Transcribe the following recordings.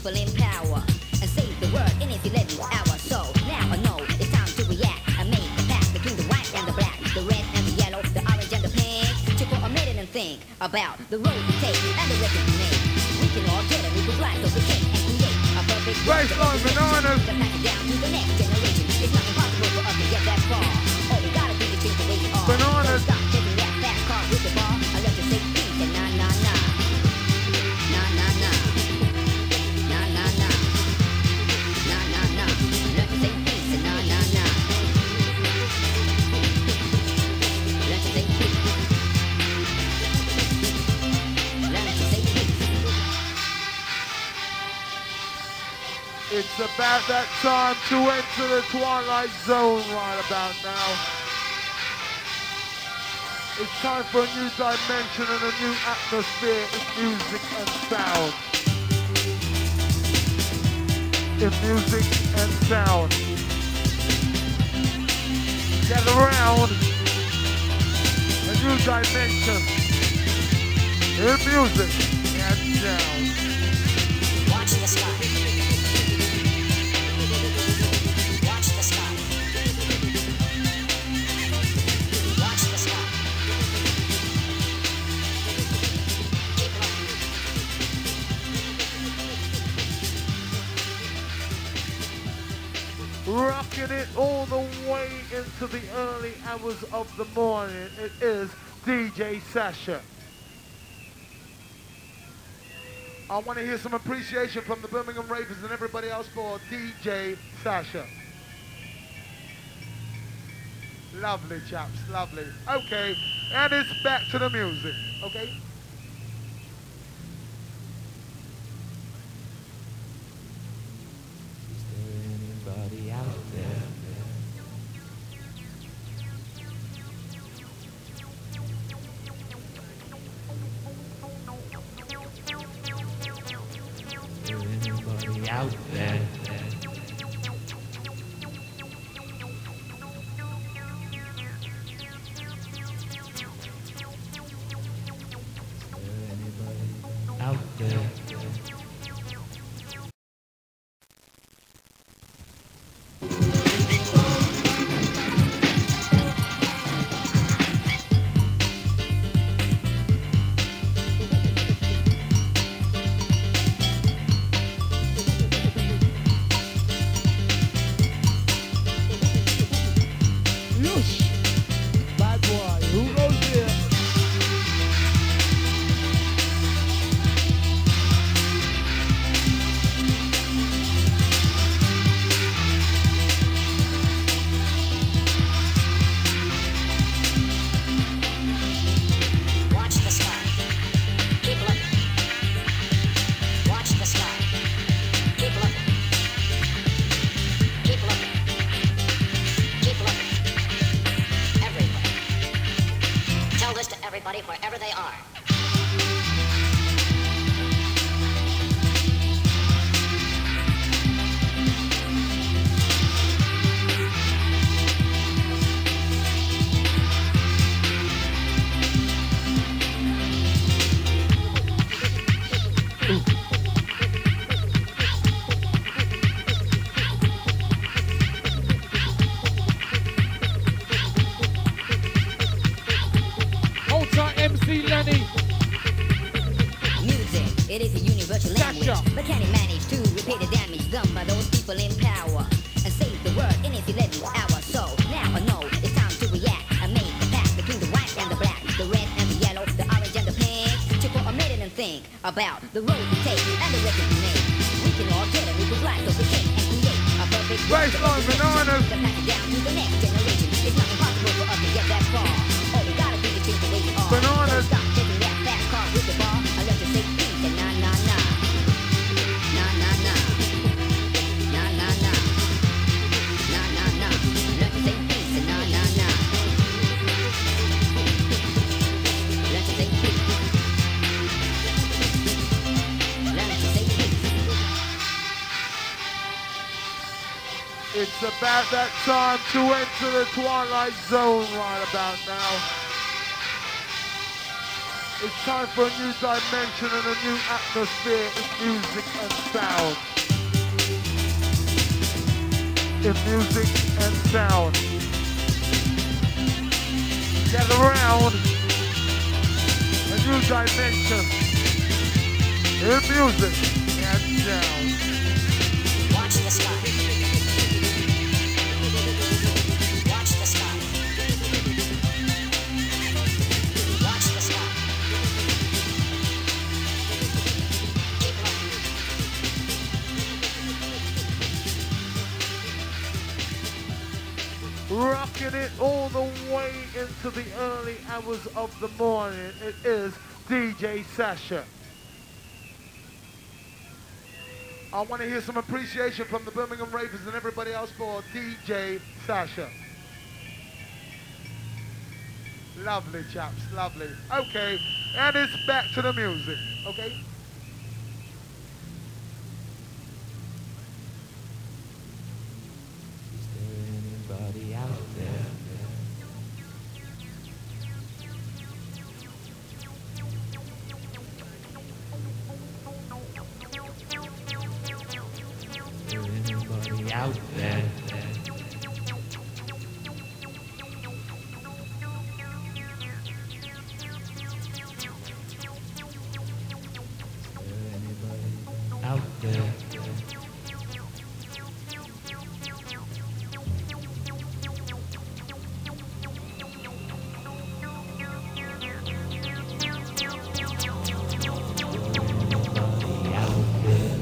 people in power and save the world in its 11th hour. So now I know it's time to react and make the pact between the white and the black, the red and the yellow, the orange and the pink. To put a minute and think about the road we take and the record we make. We can all get a new life so we can and create a perfect baseline bananas. To pass it down to the next generation. It's not impossible for us to get that far. All we gotta do is change the way we are. Bananas. Stop taking that fast car with the bar. I let you say peace and nah nah nah. Nah nah nah. Nah nah nah. Nah nah nah. Let you say peace and nah nah nah. Let you say peace. Let you say peace. It's about that time to enter the Twilight Zone right about now. It's time for a new dimension and a new atmosphere in music and sound. In music and sound. Gather around a new dimension in music and sound. Watch the sky. Watch the sky. Watch the sky. Keep looking. Rocking it all the way into the early hours of the morning. It is DJ Sasha. I want to hear some appreciation from the Birmingham Ravens and everybody else for DJ Sasha. Lovely chaps, lovely. Okay, and it's back to the music, okay? Is there anybody out there? Anybody out there? Anybody out there? Bad boy, who goes here? Watch the sky. Keep looking. Watch the sky. Keep looking. Keep looking. Keep looking. Everybody. Tell this to everybody wherever they are. Hold tight, MC Lenny. Music, it is a universal language, Gotcha. but can it manage to repair the damage done by those people in power and save the world in its 11th hour? So now I know it's time to react and make the pact between the white and the black, the red and the yellow, the orange and the pink. To put a minute and think about the road we take and the record we make. We can all get a new life so we can and create a perfect Baseline bananas. to pass it down to the next generation. It's not impossible for us to get that far. All we gotta do is change the way we are. Bananas. Stop taking that fast car with the bar. I let you say peace and nah nah nah. Nah nah nah. Nah nah nah. Nah nah nah. Let you say peace and nah nah nah. Let you say peace. Let you say peace. It's about that time to enter the Twilight Zone right about now. It's time for a new dimension and a new atmosphere in music and sound. In music and sound. Get around a new dimension in music and sound. Watch the sky. Watch the sky. Watch the sky. Keep looking. Rocking it all the way into the early hours of the morning. It is DJ Sasha. I want to hear some appreciation from the Birmingham Ravens and everybody else for DJ Sasha. Lovely chaps, lovely. Okay, and it's back to the music, okay? Is there anybody out there? Is there anybody out there? Out there. Anybody out there?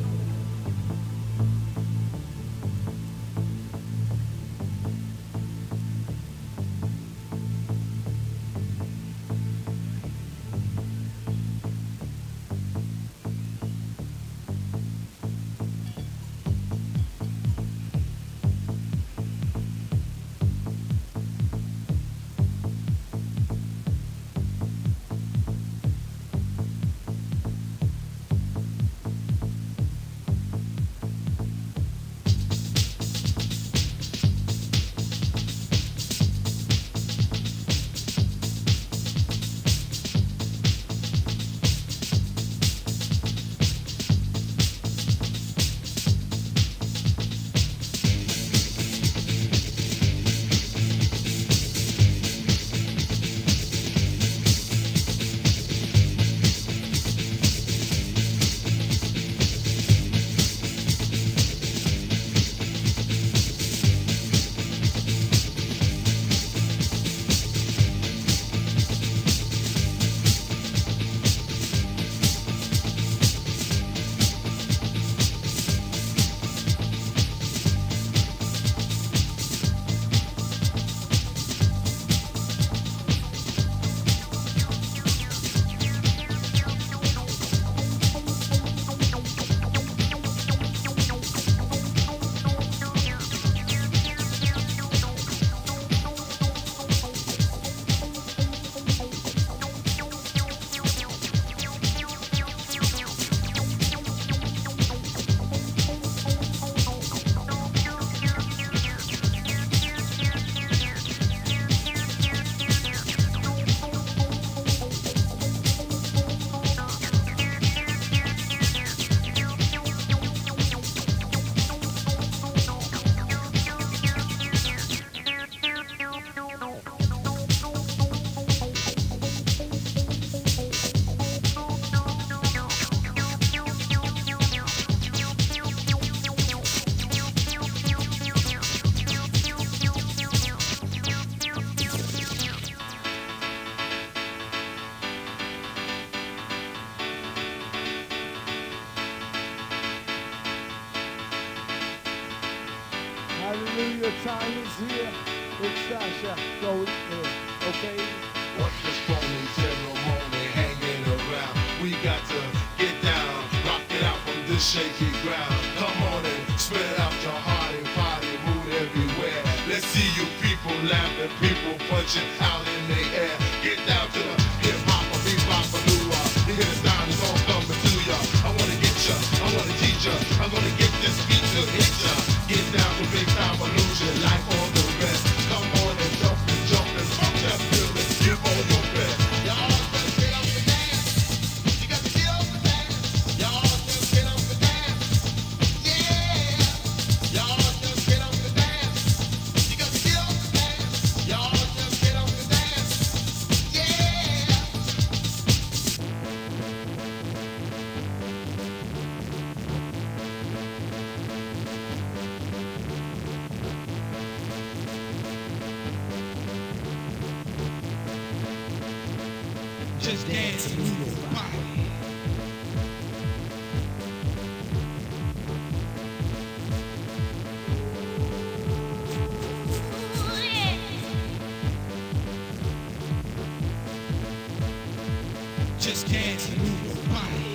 Hallelujah, time is here. It's Sasha going in, okay? What's this phony ceremony hanging around? We got to get down, rock it out from this shaky ground. Come on and spread out your heart and party mood everywhere. Let's see you people laughing, people punching out in the air. Get down to the hip-hop, or bebop, or new-rock. You hear the sound, it's all coming to ya. I wanna get ya, I wanna teach ya. I'm gonna get this beat to hit ya. Get down to big time illusion like all the rest. Come on and jump and funk that feeling. Give all your best. Y'all better get up. Just dance and move your body. Just dance and move your body.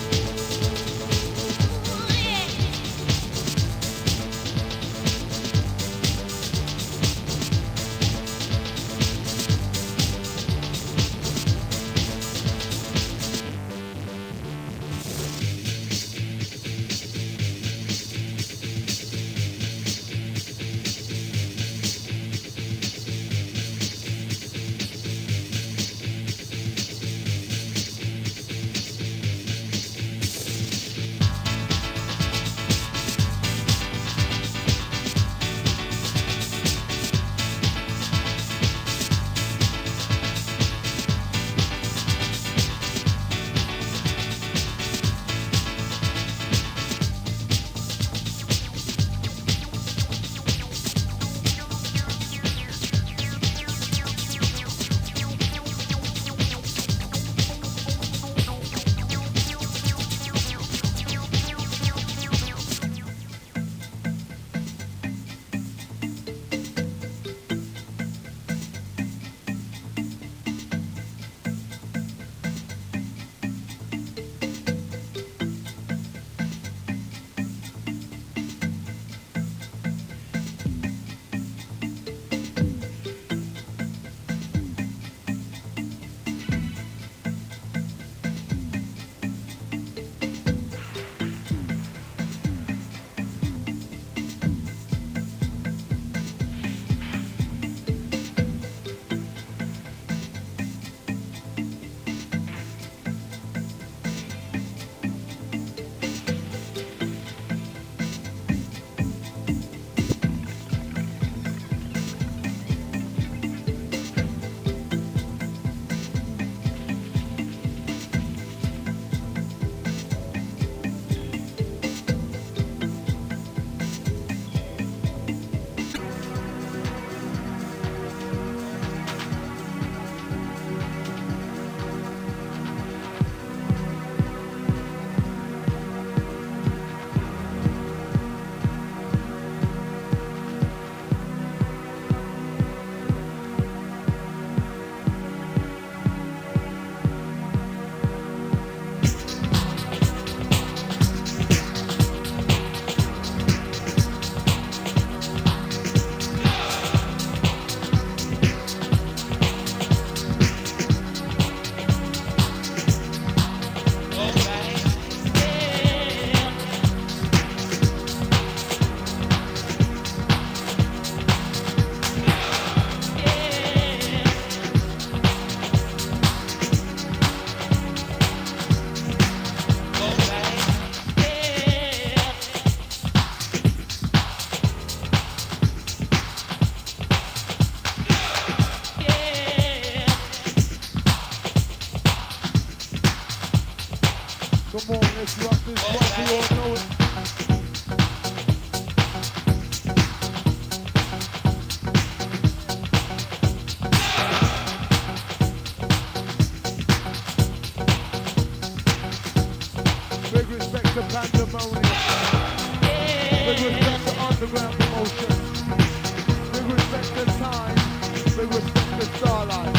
Come on, let's rock this rock, we all know it. Big respect to Pandemonium. Big respect to Underground Promotion. Big respect to Time. Big respect to Starlight.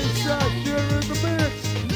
Search, you're in the mix.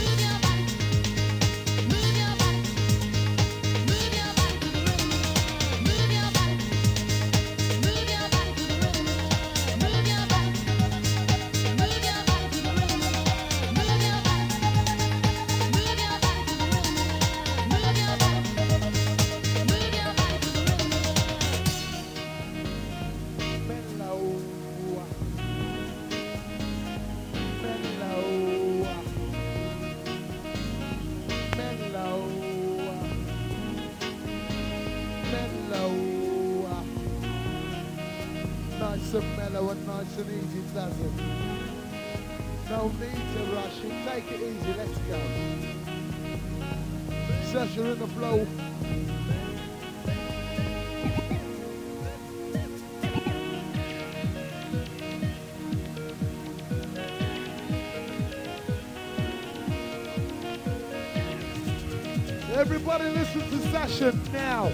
Nice and mellow and nice and easy, does it? No need to rush it. Take it easy. Let's go. Sasha in the flow. Everybody listen to Sasha now.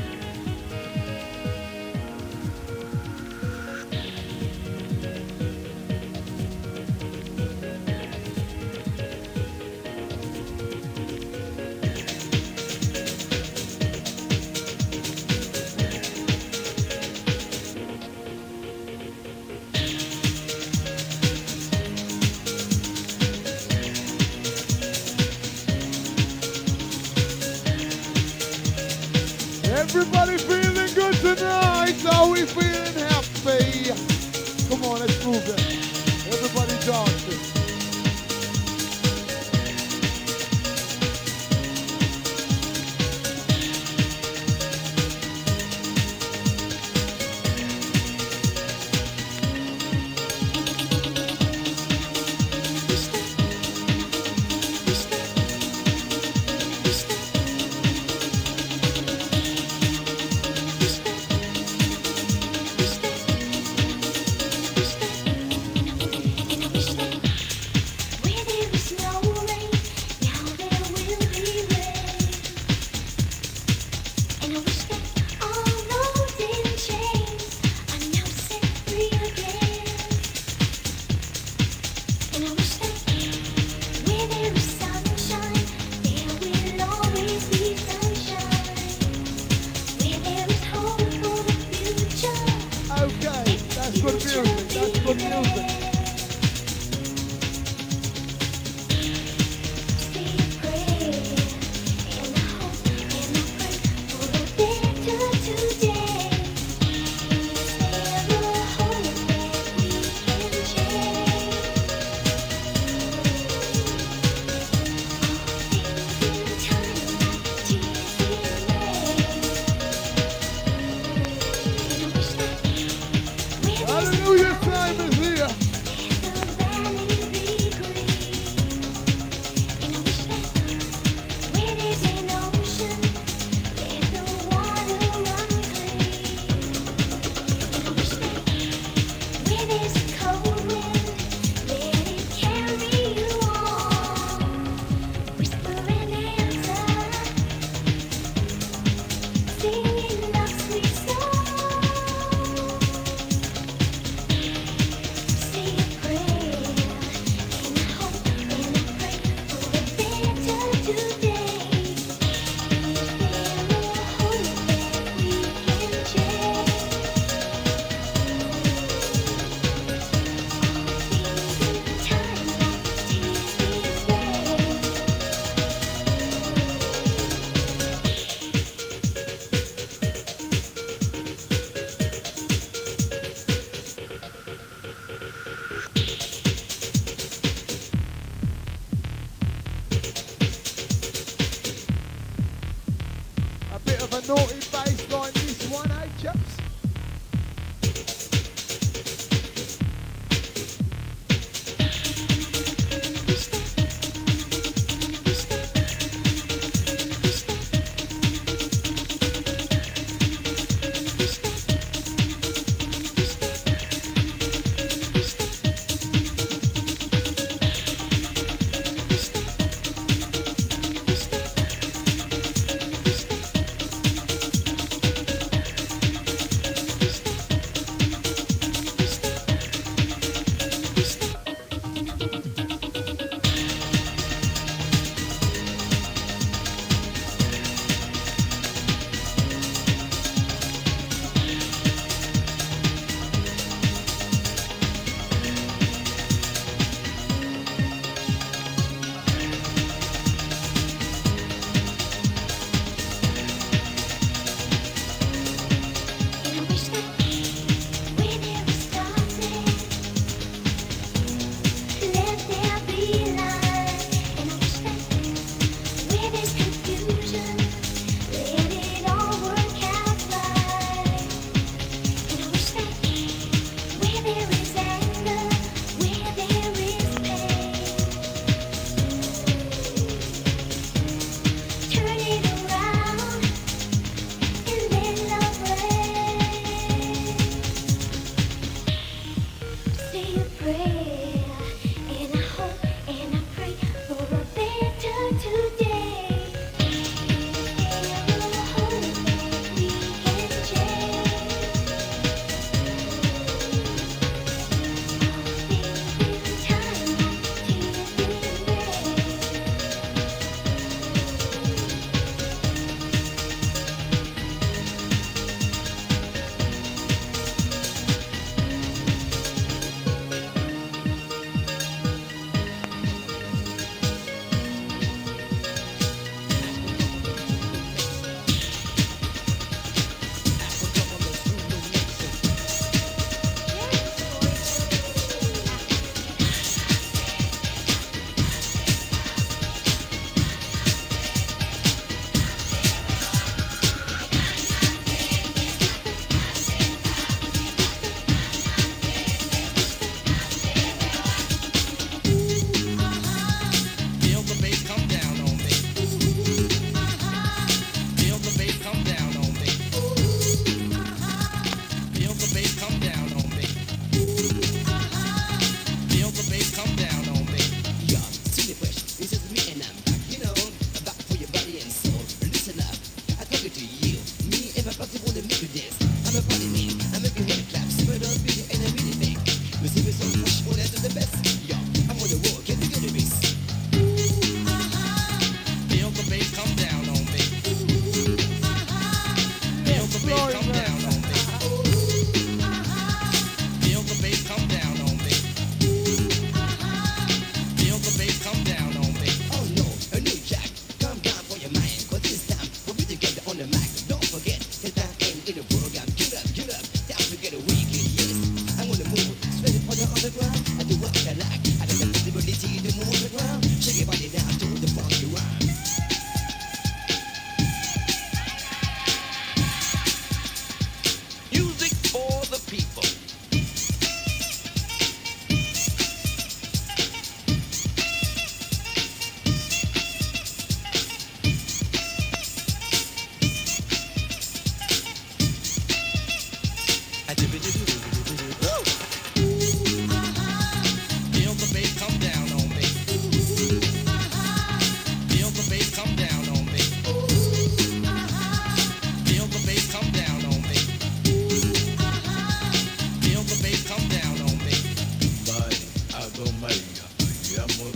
Everybody feeling good tonight? Are we feeling happy? Come on, let's move it. Everybody dancing. Naughty bass line, this one, eh, chaps?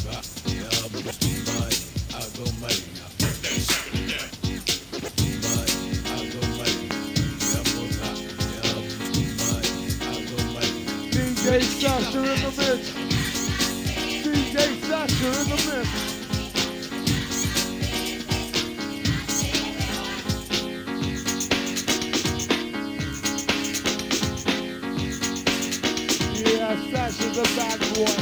DJ Sasha in the mix. DJ Sasha in the mix. Yeah, Sasha's a bad boy.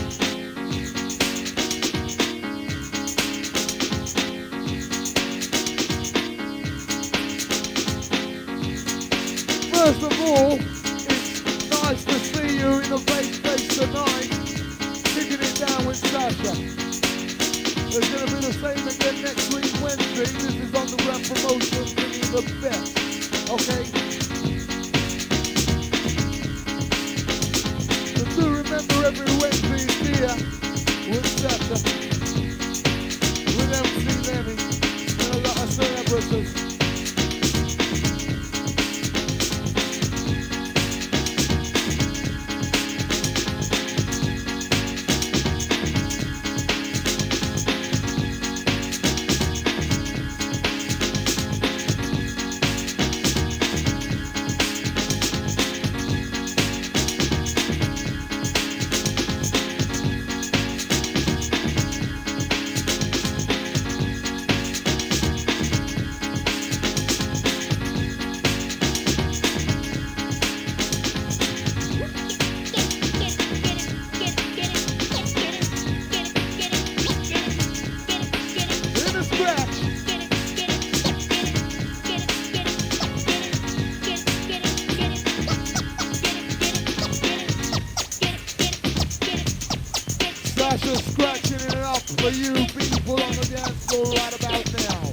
First of all, it's nice to see you in the bass space tonight, kicking it down with Sasha. It's going to be the same again next week, Wednesday. This is Underground Promotions, bringing you the best, okay? So do remember every Wednesday is here with Sasha, with MC Lenny, and a lot of celebrities. Sasha's scratching it up for you people on the dance floor right about now.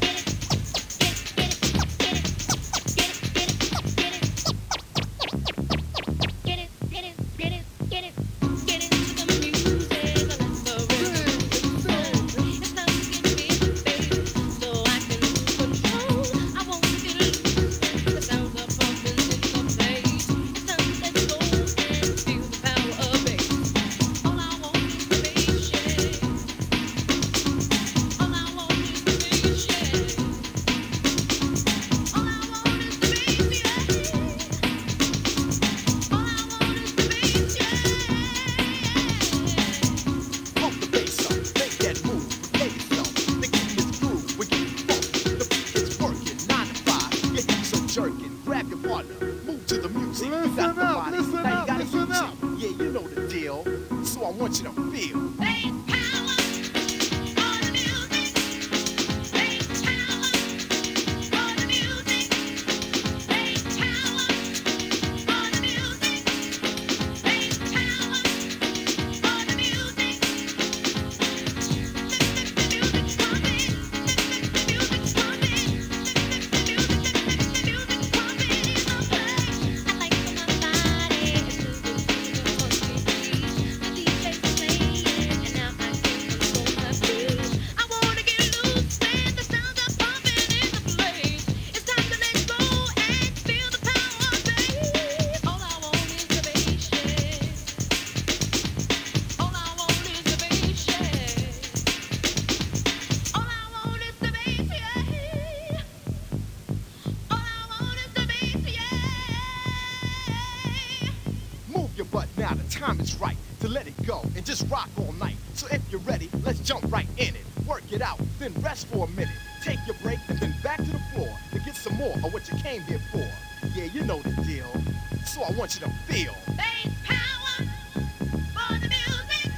Time is right to let it go and just rock all night. So if you're ready, let's jump right in it. Work it out, then rest for a minute. Take your break and then back to the floor to get some more of what you came here for. Yeah, you know the deal. So I want you to feel. Bass power for the music.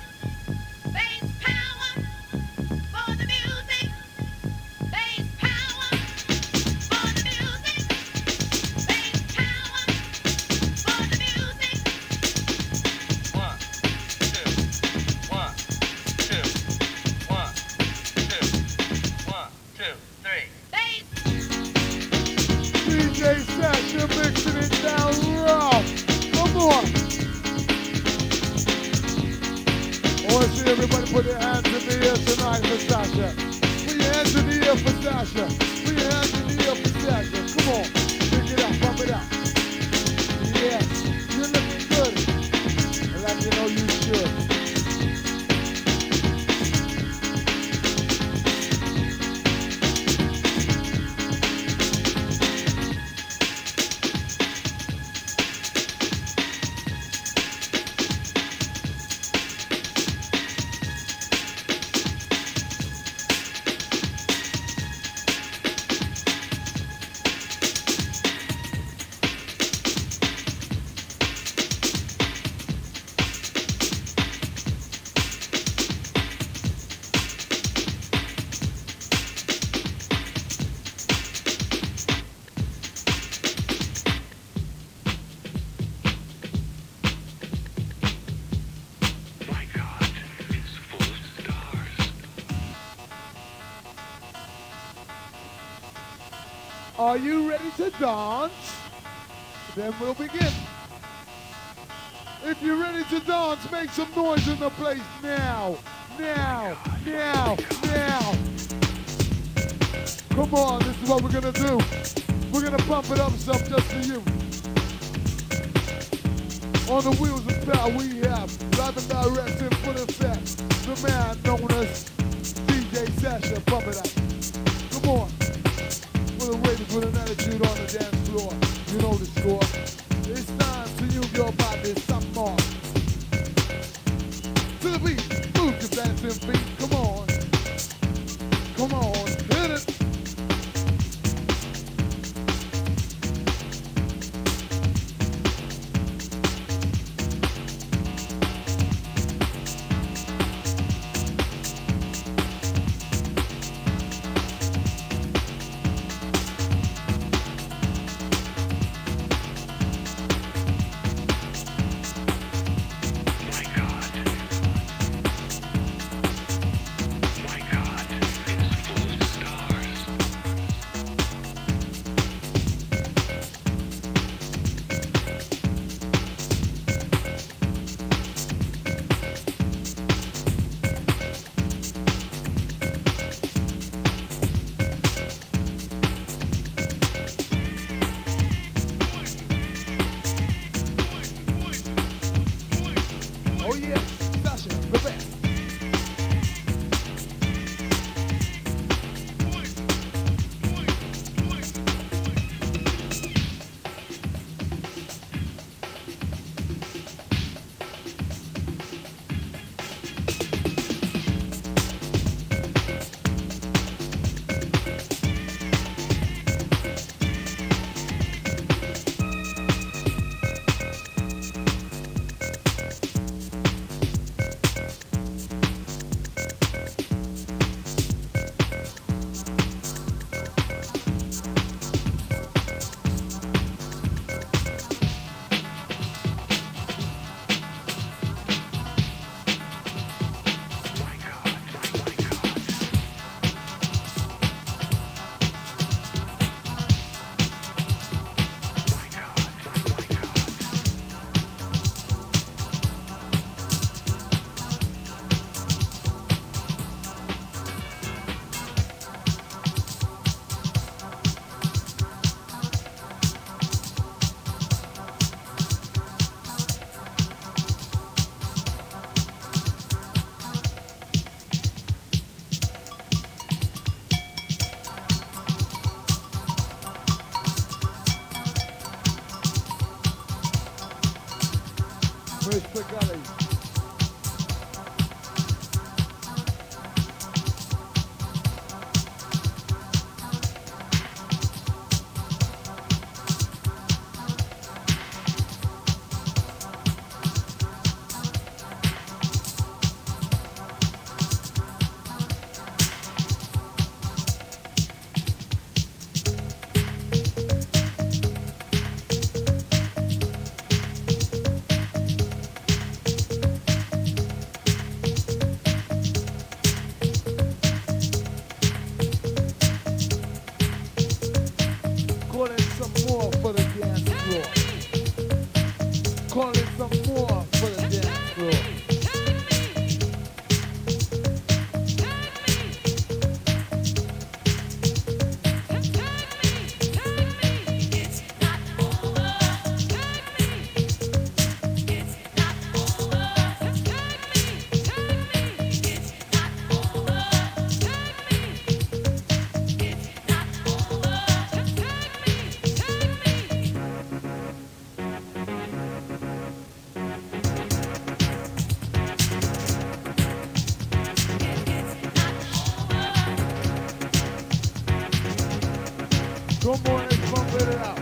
Bass power for the music. Bass power for the music. Bass power for the music. 1, 2, 1, 2, 1, 2, 1, 2, 3. Bass. DJ Sasha mixing it down raw. Come on. I want to see everybody put their hands in the air tonight for Sasha. Put your hands in the air for Sasha. Put your hands in the air for Sasha. Come on. Pick it up, pump it up. Yes, you're looking good. Like you know you should. Are you ready to dance? Then we'll begin. If you're ready to dance, make some noise in the place now. Now, now, now. Come on, this is what we're gonna do. We're gonna pump it up some just for you. On the wheels of power we have live and direct in full effect. The man known as DJ Sasha, pump it up. Come on. For the ladies with an attitude on the dance floor, you know the score. It's time to use your body some more. To the beat, move your dancing feet. Come on. Come on, hit it. Oh yeah, Sasha, the best. Mr. Gully. Calling some more for the dance floor. Come on, let's pump it out.